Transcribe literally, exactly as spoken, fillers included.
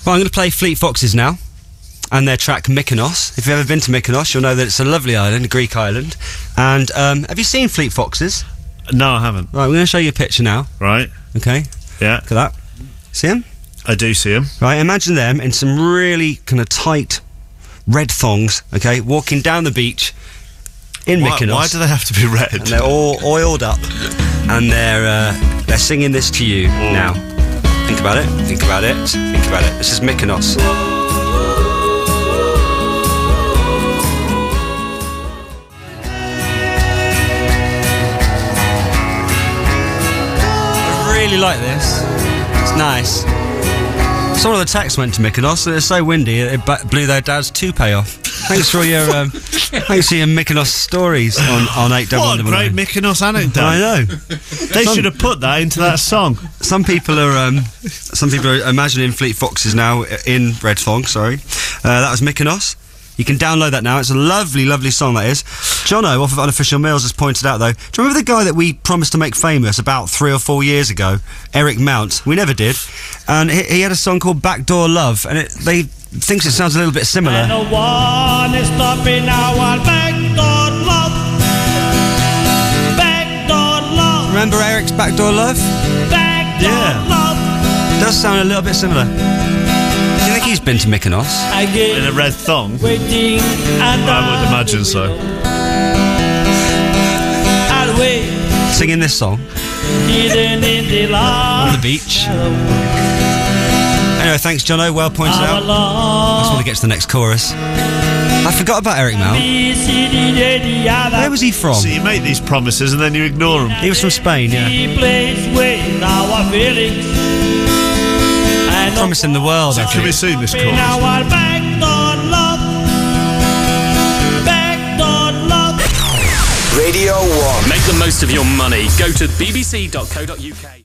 Well, I'm going to play Fleet Foxes now, and their track Mykonos. If you've ever been to Mykonos, you'll know that it's a lovely island, a Greek island. And um, have you seen Fleet Foxes? No, I haven't. Right, we're going to show you a picture now. Right. Okay. Yeah. Look at that. See them? I do see them. Right, imagine them in some really kind of tight red thongs, okay, walking down the beach in Why, Mykonos. why do they have to be red? And they're all oiled up, and they're uh, they're singing this to you Ooh. now. Think about it. Think about it. Think about it. This is Mykonos. I really like this. It's nice. Some of the texts went to Mykonos, and it's so windy it ba- blew their dad's toupee off. Thanks for your um, thanks for your Mykonos stories on on eight double What a great Mykonos anecdote! I know. They Some- should have put that into that song. Some people are um, some people are imagining Fleet Foxes now in red thong. Sorry, uh, that was Mykonos. You can download that now. It's a lovely, lovely song, that is. Jono, off of Unofficial Mills, has pointed out, though, do you remember the guy that we promised to make famous about three or four years ago? Eric Mount. We never did. And he, he had a song called Backdoor Love, and it, they thinks it sounds a little bit similar. And no one is stopping our backdoor love. Backdoor love. Remember Eric's Backdoor Love? Backdoor Yeah. love. It does sound a little bit similar. Do you think he's been to Mykonos? In a red thong? Waiting and I would imagine so. I'll wait. Singing this song Hidden in the on the love. beach. Anyway, thanks, Jono. Well pointed Our out. I just want to get to the next chorus. I forgot about Eric Mount. Where was he from? So you make these promises and then you ignore them. He was from Spain, yeah. He plays with our feelings. Promising the world, I Can think. we sing this Our chorus? backdoor love. Backdoor love. Radio one. Make the most of your money. Go to b b c dot co dot u k.